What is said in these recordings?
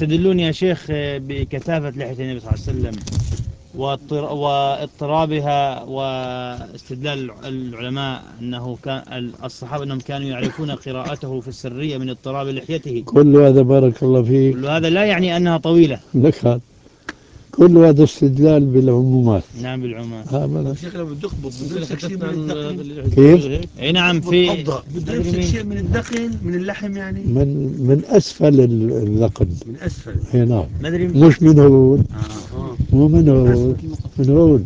يستدلون يا شيخ بكثافة لحية النبي صلى الله عليه وسلم واضطرابها، واستدلال العلماء أنه كان الصحابة أنهم كانوا يعرفون قراءته في السرية من اضطراب لحيته. كل هذا بارك الله فيك، كل هذا لا يعني أنها طويلة. لك كل هذا استدلال بالعمومات. نعم بالعمومات. شيخ لو بده يقبض كيف؟ اي نعم، في بده يمسك شيء من الدقن من اللحم يعني من أسفل اللقن. من أسفل. اي نعم. ما ادري مش من هون. مو من هون، من هون.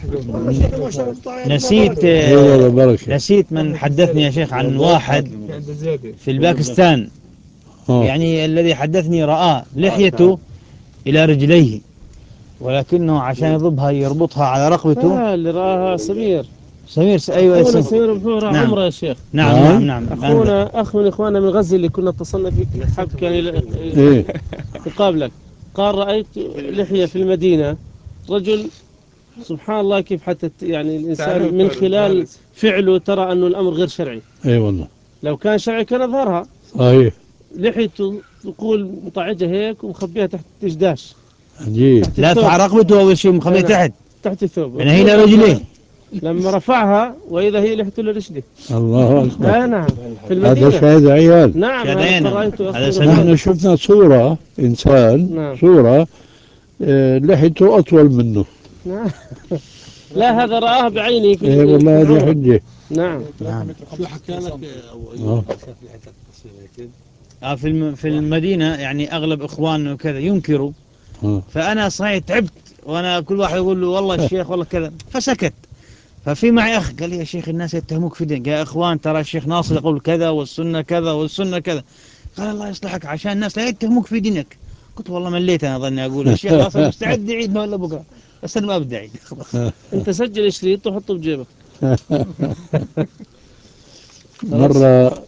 نسيت والله بركة. نسيت من حدثني يا شيخ عن واحد في الباكستان، يعني الذي حدثني رأى لحيته إلى رجليه، ولكنه عشان يربطها على رقبته. اللي راها سمير. أيوة أخونا سمير بحورة نعم. عمره يا شيخ. نعم. أخونا أخ من إخواننا من غزة اللي كنا اتصلنا فيك، حب كان يقابلك. قال رأيت لحية في المدينة رجل، سبحان الله كيف حتى يعني الإنسان من خلال فعله ترى أنه الأمر غير شرعي. اي والله. لو كان شرعي كان أظهرها. صحيح. لحيته تقول مطعجة هيك ومخبيها تحت الدشداش. عجيب. لا على رقبته أول شيء مخبيها تحت الثوب. يعني هي لرجليه. لما رفعها وإذا هي لحيته لرجله. الله أكبر. نعم في المدينة. هذا شاهد عيال. نعم هذا رأيته. نحن شفنا صورة إنسان. نعم. صورة لحيته أطول منه. نعم. لا هذا رآه بعيني في والله هذه حجة. نعم. شو حكى لك في المدينة يعني أغلب إخواننا وكذا ينكروا. فأنا صحيح تعبت، وأنا كل واحد يقول له والله الشيخ والله كذا، فسكت. ففي معي أخ قال لي يا شيخ الناس يتهموك في دين. قال يا إخوان ترى الشيخ ناصر يقول كذا والسنة كذا والسنة كذا. قال الله يصلحك عشان الناس لا يتهموك في دينك. قلت والله مليت أنا ظني أقول الشيخ ناصر مستعد يعيد ولا بكرة، بس أنا ما بدي أعيد. أنت سجل الشريط وحطه بجيبك. مرة